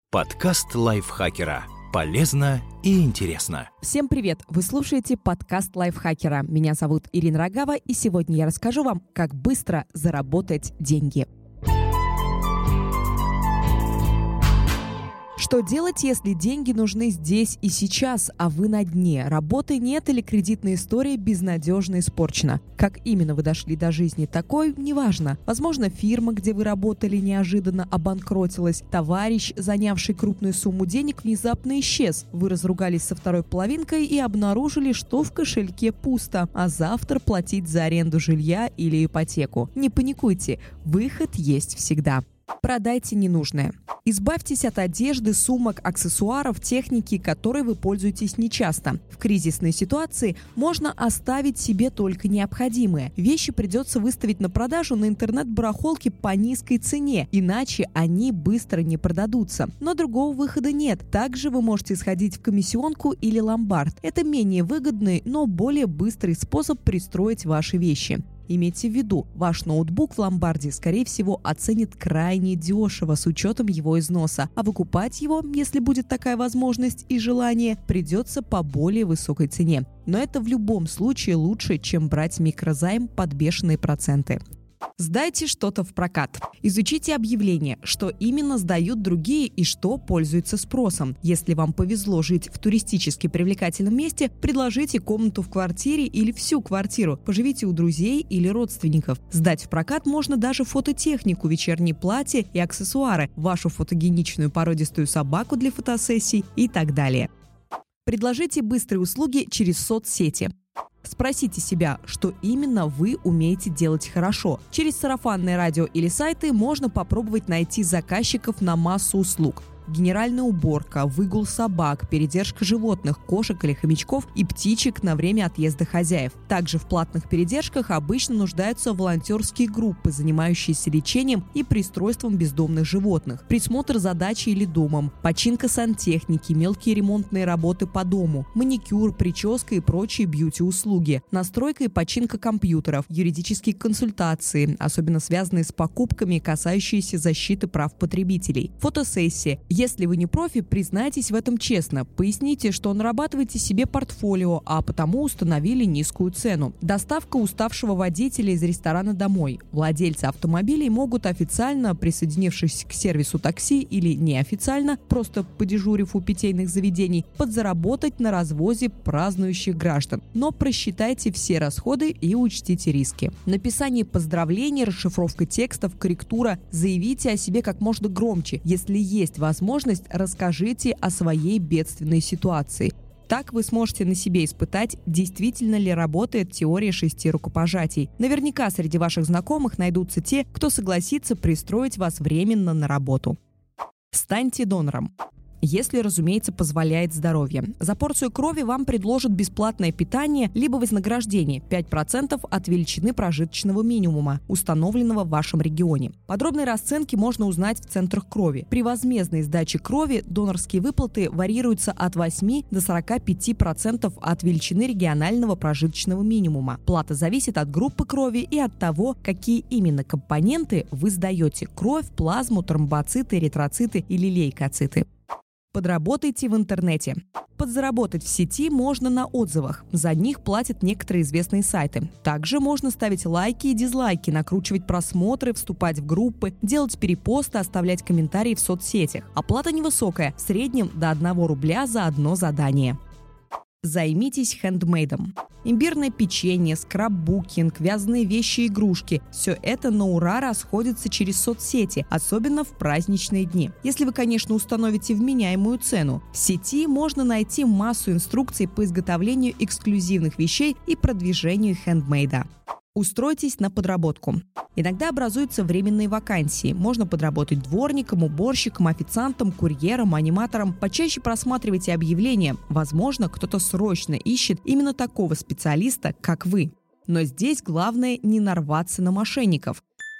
Подкаст лайфхакера. Полезно и интересно. Всем привет! Вы слушаете подкаст лайфхакера. Меня зовут Ирина Рогава, и сегодня я расскажу вам, как быстро заработать деньги. Что делать, если деньги нужны здесь и сейчас, а вы на дне? Работы нет или кредитная история безнадежно испорчена? Как именно вы дошли до жизни такой, неважно. Возможно, фирма, где вы работали, неожиданно обанкротилась. Товарищ, занявший крупную сумму денег, внезапно исчез. Вы разругались со второй половинкой и обнаружили, что в кошельке пусто, а завтра платить за аренду жилья или ипотеку. Не паникуйте, выход есть всегда. Продайте ненужное. Избавьтесь от одежды, сумок, аксессуаров, техники, которой вы пользуетесь нечасто. В кризисной ситуации можно оставить себе только необходимое. Вещи придется выставить на продажу на интернет-барахолке по низкой цене, иначе они быстро не продадутся. Но другого выхода нет. Также вы можете сходить в комиссионку или ломбард. Это менее выгодный, но более быстрый способ пристроить ваши вещи. Имейте в виду, ваш ноутбук в ломбарде, скорее всего, оценит крайне дешево с учетом его износа, а выкупать его, если будет такая возможность и желание, придется по более высокой цене. Но это в любом случае лучше, чем брать микрозайм под бешеные проценты. Сдайте что-то в прокат. Изучите объявления, что именно сдают другие и что пользуется спросом. Если вам повезло жить в туристически привлекательном месте, предложите комнату в квартире или всю квартиру. Поживите у друзей или родственников. Сдать в прокат можно даже фототехнику, вечерние платья и аксессуары, вашу фотогеничную породистую собаку для фотосессий и так далее. Предложите быстрые услуги через соцсети. Спросите себя, что именно вы умеете делать хорошо. Через сарафанное радио или сайты можно попробовать найти заказчиков на массу услуг. Генеральная уборка, выгул собак, передержка животных, кошек или хомячков и птичек на время отъезда хозяев. Также в платных передержках обычно нуждаются волонтерские группы, занимающиеся лечением и пристройством бездомных животных, присмотр за дачей или домом, починка сантехники, мелкие ремонтные работы по дому, маникюр, прическа и прочие бьюти-услуги, настройка и починка компьютеров, юридические консультации, особенно связанные с покупками, касающиеся защиты прав потребителей, фотосессии. Если вы не профи, признайтесь в этом честно. Поясните, что нарабатываете себе портфолио, а потому установили низкую цену. Доставка уставшего водителя из ресторана домой. Владельцы автомобилей могут официально, присоединившись к сервису такси или неофициально, просто подежурив у питейных заведений, подзаработать на развозе празднующих граждан. Но просчитайте все расходы и учтите риски. Написание поздравлений, расшифровка текстов, корректура. Заявите о себе как можно громче. Если есть возможность, расскажите о своей бедственной ситуации. Так вы сможете на себе испытать, действительно ли работает теория 6 рукопожатий. Наверняка среди ваших знакомых найдутся те, кто согласится пристроить вас временно на работу. Станьте донором. Если, разумеется, позволяет здоровье. За порцию крови вам предложат бесплатное питание либо вознаграждение 5% от величины прожиточного минимума, установленного в вашем регионе. Подробные расценки можно узнать в центрах крови. При возмездной сдаче крови донорские выплаты варьируются от 8 до 45% от величины регионального прожиточного минимума. Плата зависит от группы крови и от того, какие именно компоненты вы сдаете – кровь, плазму, тромбоциты, эритроциты или лейкоциты. Подработайте в интернете. Подзаработать в сети можно на отзывах. За них платят некоторые известные сайты. Также можно ставить лайки и дизлайки, накручивать просмотры, вступать в группы, делать перепосты, оставлять комментарии в соцсетях. Оплата невысокая, в среднем до 1 рубля за одно задание. Займитесь хендмейдом. Имбирное печенье, скраббукинг, вязаные вещи и игрушки – все это на ура расходится через соцсети, особенно в праздничные дни. Если вы, конечно, установите вменяемую цену. В сети можно найти массу инструкций по изготовлению эксклюзивных вещей и продвижению хендмейда. Устройтесь на подработку. Иногда образуются временные вакансии. Можно подработать дворником, уборщиком, официантом, курьером, аниматором. Почаще просматривайте объявления. Возможно, кто-то срочно ищет именно такого специалиста, как вы. Но здесь главное не нарваться на мошенников.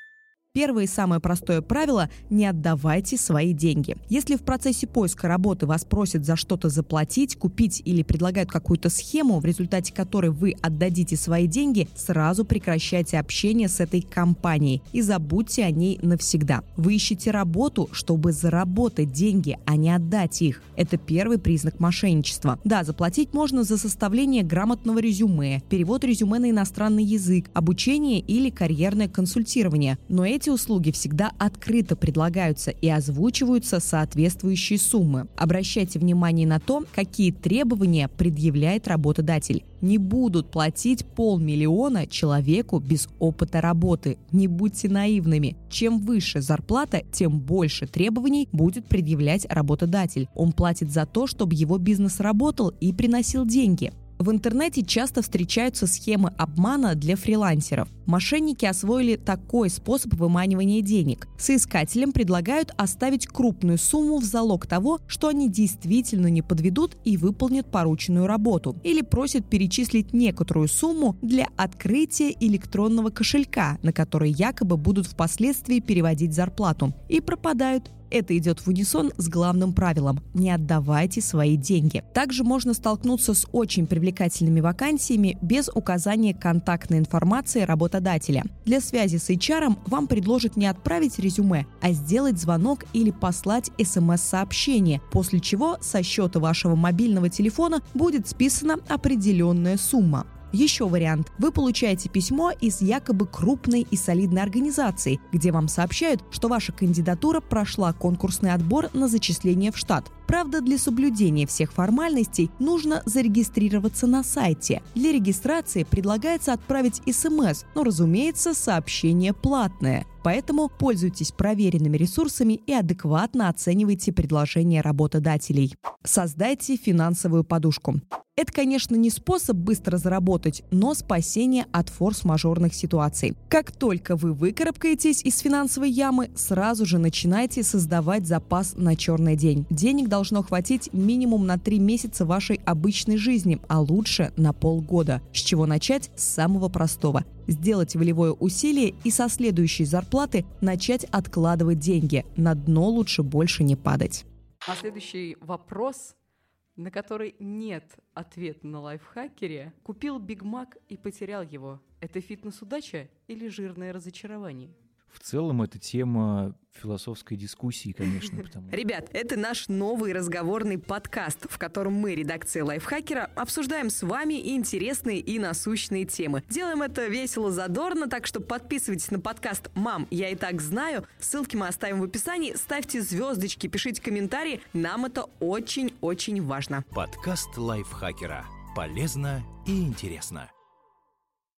Первое и самое простое правило – не отдавайте свои деньги. Если в процессе поиска работы вас просят за что-то заплатить, купить или предлагают какую-то схему, в результате которой вы отдадите свои деньги, сразу прекращайте общение с этой компанией и забудьте о ней навсегда. Вы ищете работу, чтобы заработать деньги, а не отдать их. Это первый признак мошенничества. Да, заплатить можно за составление грамотного резюме, перевод резюме на иностранный язык, обучение или карьерное консультирование. Но эти услуги всегда открыто предлагаются и озвучиваются соответствующие суммы. Обращайте внимание на то, какие требования предъявляет работодатель. Не будут платить 500 000 человеку без опыта работы. Не будьте наивными. Чем выше зарплата, тем больше требований будет предъявлять работодатель. Он платит за то, чтобы его бизнес работал и приносил деньги. В интернете часто встречаются схемы обмана для фрилансеров. Мошенники освоили такой способ выманивания денег. Соискателям предлагают оставить крупную сумму в залог того, что они действительно не подведут и выполнят порученную работу. Или просят перечислить некоторую сумму для открытия электронного кошелька, на который якобы будут впоследствии переводить зарплату. И пропадают. Это идет в унисон с главным правилом – не отдавайте свои деньги. Также можно столкнуться с очень привлекательными вакансиями без указания контактной информации работодателя. Для связи с HR вам предложат не отправить резюме, а сделать звонок или послать СМС-сообщение, после чего со счета вашего мобильного телефона будет списана определенная сумма. Еще вариант. Вы получаете письмо из якобы крупной и солидной организации, где вам сообщают, что ваша кандидатура прошла конкурсный отбор на зачисление в штат. Правда, для соблюдения всех формальностей нужно зарегистрироваться на сайте. Для регистрации предлагается отправить СМС, но, разумеется, сообщение платное. Поэтому пользуйтесь проверенными ресурсами и адекватно оценивайте предложения работодателей. Создайте финансовую подушку. Это, конечно, не способ быстро заработать, но спасение от форс-мажорных ситуаций. Как только вы выкарабкаетесь из финансовой ямы, сразу же начинайте создавать запас на черный день. Денег должно хватить минимум на 3 месяца вашей обычной жизни, а лучше на полгода. С чего начать? С самого простого. Сделать волевое усилие и со следующей зарплаты начать откладывать деньги. На дно лучше больше не падать. А следующий вопрос, на который нет ответа на лайфхакере. Купил Биг Мак и потерял его. Это фитнес-удача или жирное разочарование? В целом, это тема философской дискуссии, конечно. Ребят, это наш новый разговорный подкаст, в котором мы, редакция Лайфхакера, обсуждаем с вами интересные и насущные темы. Делаем это весело, задорно, так что подписывайтесь на подкаст «Мам, я и так знаю». Ссылки мы оставим в описании. Ставьте звездочки, пишите комментарии. Нам это очень-очень важно. Подкаст Лайфхакера. Полезно и интересно.